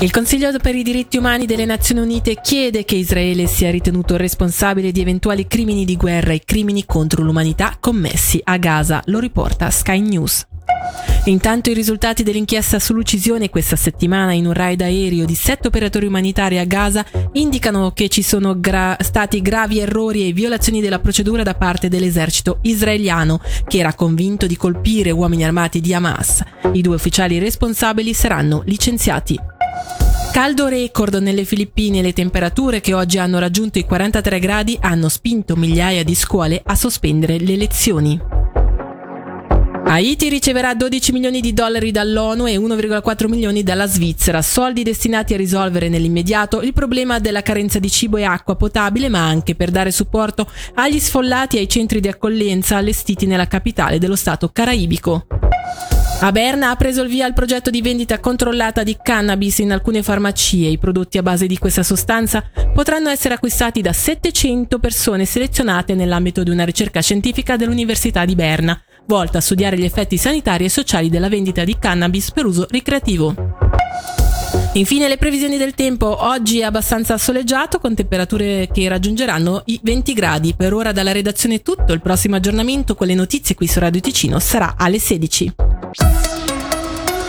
Il Consiglio per i diritti umani delle Nazioni Unite chiede che Israele sia ritenuto responsabile di eventuali crimini di guerra e crimini contro l'umanità commessi a Gaza, lo riporta Sky News. Intanto i risultati dell'inchiesta sull'uccisione questa settimana in un raid aereo di 7 operatori umanitari a Gaza indicano che ci sono stati gravi errori e violazioni della procedura da parte dell'esercito israeliano, che era convinto di colpire uomini armati di Hamas. I 2 ufficiali responsabili saranno licenziati. Caldo record nelle Filippine. Le temperature, che oggi hanno raggiunto i 43 gradi, hanno spinto migliaia di scuole a sospendere le lezioni. Haiti riceverà $12 milioni dall'ONU e 1,4 milioni dalla Svizzera, soldi destinati a risolvere nell'immediato il problema della carenza di cibo e acqua potabile, ma anche per dare supporto agli sfollati e ai centri di accoglienza allestiti nella capitale dello stato caraibico. A Berna ha preso il via il progetto di vendita controllata di cannabis in alcune farmacie. I prodotti a base di questa sostanza potranno essere acquistati da 700 persone selezionate nell'ambito di una ricerca scientifica dell'Università di Berna, volta a studiare gli effetti sanitari e sociali della vendita di cannabis per uso ricreativo. Infine le previsioni del tempo. Oggi è abbastanza soleggiato, con temperature che raggiungeranno i 20 gradi. Per ora dalla redazione è tutto. Il prossimo aggiornamento con le notizie qui su Radio Ticino sarà alle 16.